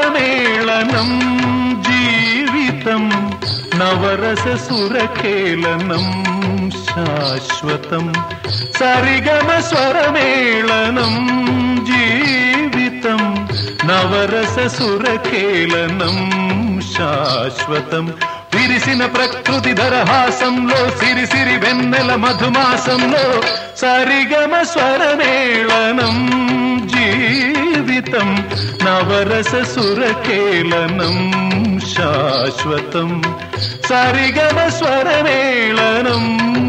స్వరమేళనం జీవితం నవరస సురకేళనం శాశ్వతం సరిగమ స్వరమేళనం జీవితం నవరస సురకేళనం శాశ్వతం విరిసిన ప్రకృతి దరహాసంలో సిరిసిరి వెన్నెల మధుమాసంలో సరిగమ స్వరమేళనం జీవితం నవరస సురకేళనం శాశ్వతం సరిగమ స్వరమేళనం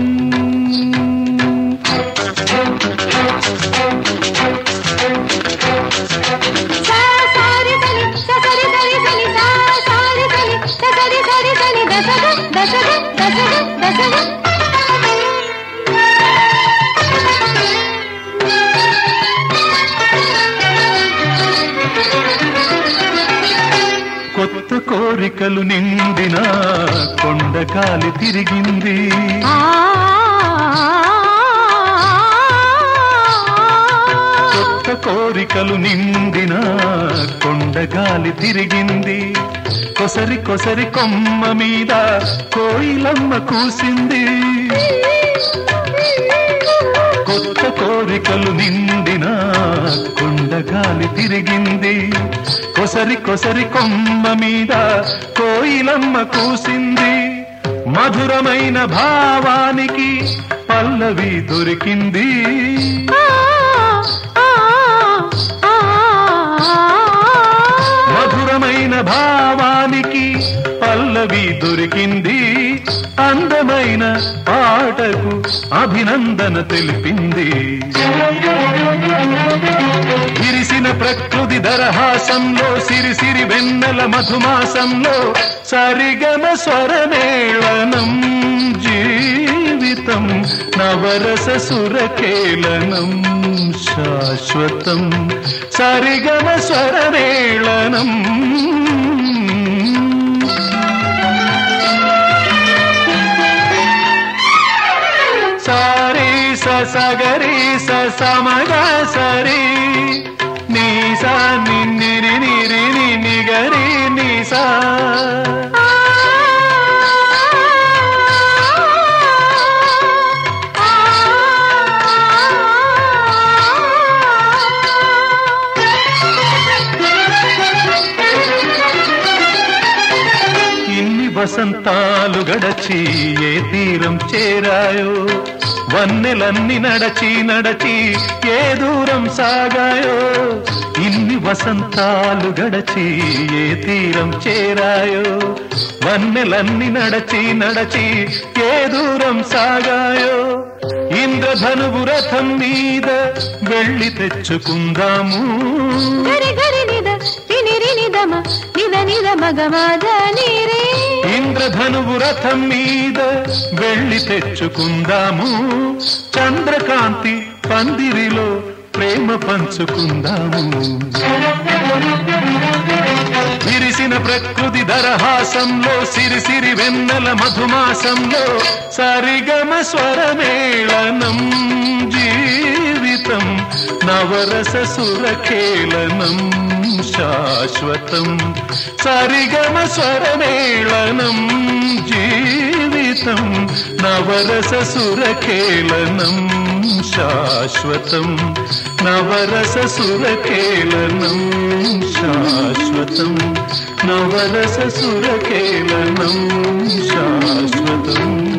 కొత్త కోరికలు నిండిన కొండగాలి తిరిగింది కొత్త కోరికలు నిండిన కొండగాలి తిరిగింది కొసరి కొసరి కొమ్మ మీద కోయిలమ్మ కూసింది కొత్త కోరికలు నిండిన కొండగాలి తిరిగింది కొసరి కొసరి కొమ్మ మీద కోయిలమ్మ కూసింది మధురమైన భావానికి పల్లవి దొరికింది మధురమైన భావానికి పల్లవి దొరికింది అందమైన పాటకు అభినందన తెలిపింది విరిసిన ప్రకృతి దరహాసంలో సిరిసిరి వెన్నెల మధుమాసంలో సరిగమ స్వరమేళనం జీవితం నవరస సురకేళనం శాశ్వతం సరిగమ స్వరమేళనం సారీ సగరి సమగ సరి నీసా నిరి నిరి నిగరి నీసా ఇన్ని వసంతాలు గడచి ఏ తీరం చేరాయో వన్నెలన్నీ నడచి నడచి ఏ దూరం సాగాయో ఇన్ని వసంతాలు గడచి ఏ తీరం చేరాయో వన్నెలన్నీ నడచి నడచి ఏ దూరం సాగాయో ఇంద్రధనువు రథం మీద వెళ్ళి తెచ్చుకుందాము ఇంద్రధనువు రథం మీద వెళ్ళి తెచ్చుకుందాము చంద్రకాంతి పందిరిలో ప్రేమ పంచుకుందాము విరిసిన ప్రకృతి దరహాసంలో సిరిసిరి వెన్నెల మధుమాసంలో సరిగమ స్వరమేళనం జీవితం నవరస సురకేళనం శాశ్వతం సరిగమ స్వరమేళనం జీవితం నవరస సురకేళనం శాశ్వతం నవరస సురకేళనం శాశ్వతం నవరస సురకేళనం శాశ్వతం